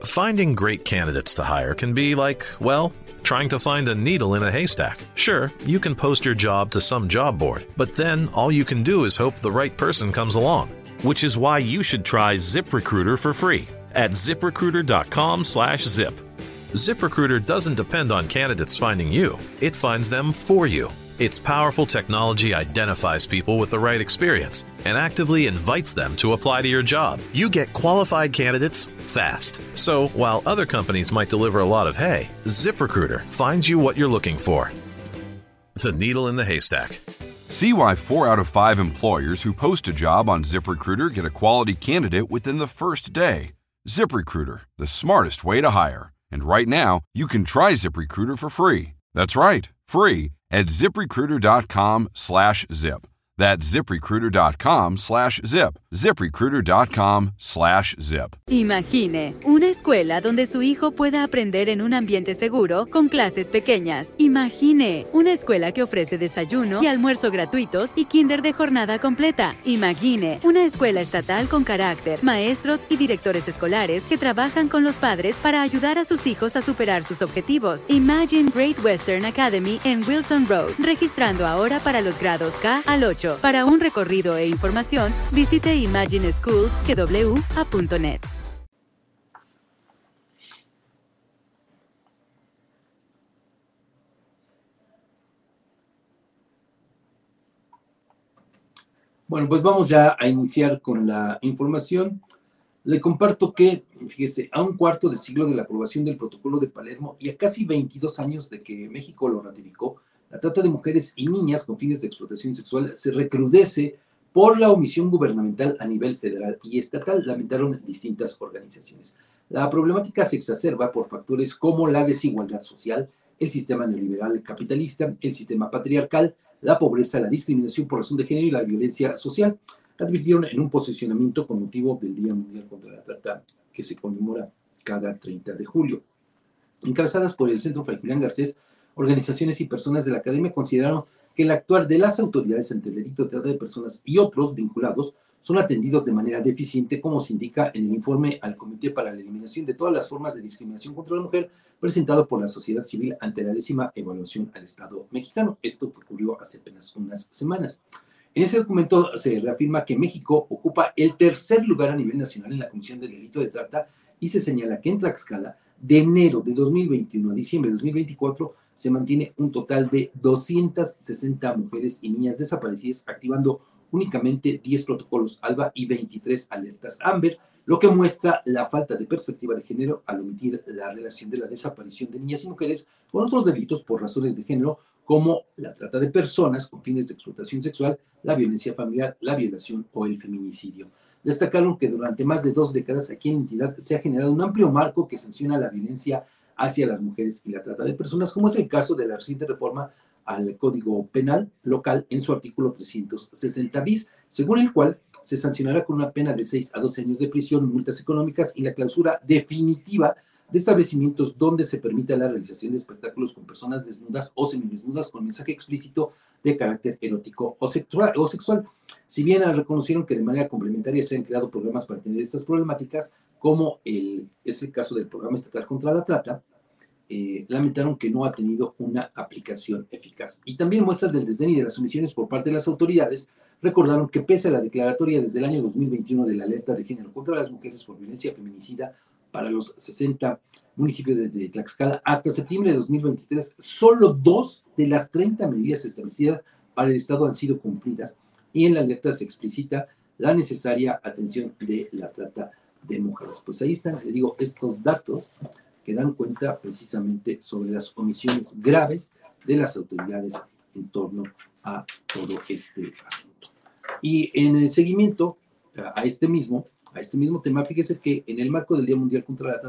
Finding great candidates to hire can be like, well, trying to find a needle in a haystack. Sure, you can post your job to some job board, but then all you can do is hope the right person comes along. Which is why you should try ZipRecruiter for free at ZipRecruiter.com/zip. ZipRecruiter doesn't depend on candidates finding you. It finds them for you. Its powerful technology identifies people with the right experience and actively invites them to apply to your job. You get qualified candidates fast. So, while other companies might deliver a lot of hay, ZipRecruiter finds you what you're looking for. The needle in the haystack. See why 4 out of 5 employers who post a job on ZipRecruiter get a quality candidate within the first day. ZipRecruiter, the smartest way to hire. And right now, you can try ZipRecruiter for free. That's right, free at ZipRecruiter.com/zip. That's ZipRecruiter.com/zip. ZipRecruiter.com/zip. Imagine una escuela donde su hijo pueda aprender en un ambiente seguro con clases pequeñas. Imagine una escuela que ofrece desayuno y almuerzo gratuitos y kinder de jornada completa. Imagine una escuela estatal con carácter, maestros y directores escolares que trabajan con los padres para ayudar a sus hijos a superar sus objetivos. Imagine Great Western Academy en Wilson Road, registrando ahora para los grados K al 8. Para un recorrido e información, visite imagineschools.net. Bueno, pues vamos ya a iniciar con la información. Le comparto que, fíjese, a un cuarto de siglo de la aprobación del Protocolo de Palermo y a casi 22 años de que México lo ratificó, la trata de mujeres y niñas con fines de explotación sexual se recrudece por la omisión gubernamental a nivel federal y estatal, lamentaron distintas organizaciones. La problemática se exacerba por factores como la desigualdad social, el sistema neoliberal capitalista, el sistema patriarcal, la pobreza, la discriminación por razón de género y la violencia social, advirtieron en un posicionamiento con motivo del Día Mundial contra la Trata, que se conmemora cada 30 de julio. Encabezadas por el Centro Fray Julián Garcés, organizaciones y personas de la academia consideraron que el actuar de las autoridades ante el delito de trata de personas y otros vinculados son atendidos de manera deficiente, como se indica en el informe al Comité para la Eliminación de todas las formas de discriminación contra la mujer, presentado por la sociedad civil ante la 10ª evaluación al Estado mexicano. Esto ocurrió hace apenas unas semanas. En ese documento se reafirma que México ocupa el tercer lugar a nivel nacional en la Comisión del Delito de Trata y se señala que en Tlaxcala, de enero de 2021 a diciembre de 2024, se mantiene un total de 260 mujeres y niñas desaparecidas, activando únicamente 10 protocolos ALBA y 23 alertas AMBER, lo que muestra la falta de perspectiva de género al omitir la relación de la desaparición de niñas y mujeres con otros delitos por razones de género, como la trata de personas con fines de explotación sexual, la violencia familiar, la violación o el feminicidio. Destacaron que durante más de 2 décadas aquí en la entidad se ha generado un amplio marco que sanciona la violencia hacia las mujeres y la trata de personas, como es el caso de la reciente reforma al Código Penal local en su artículo 360 bis, según el cual se sancionará con una pena de 6 a 12 años de prisión, multas económicas y la clausura definitiva de establecimientos donde se permita la realización de espectáculos con personas desnudas o semidesnudas con mensaje explícito de carácter erótico o sexual. Si bien reconocieron que de manera complementaria se han creado programas para atender estas problemáticas, como es el caso del Programa Estatal contra la Trata, lamentaron que no ha tenido una aplicación eficaz. Y también muestras del desdén y de las omisiones por parte de las autoridades recordaron que pese a la declaratoria desde el año 2021 de la alerta de género contra las mujeres por violencia feminicida para los 60 municipios de Tlaxcala, hasta septiembre de 2023, solo 2 de las 30 medidas establecidas para el Estado han sido cumplidas, y en la alerta se explicita la necesaria atención de la trata de mujeres. Pues ahí están, le digo, estos datos que dan cuenta precisamente sobre las omisiones graves de las autoridades en torno a todo este asunto. Y en el seguimiento a este mismo tema, fíjese que en el marco del Día Mundial contra la Trata,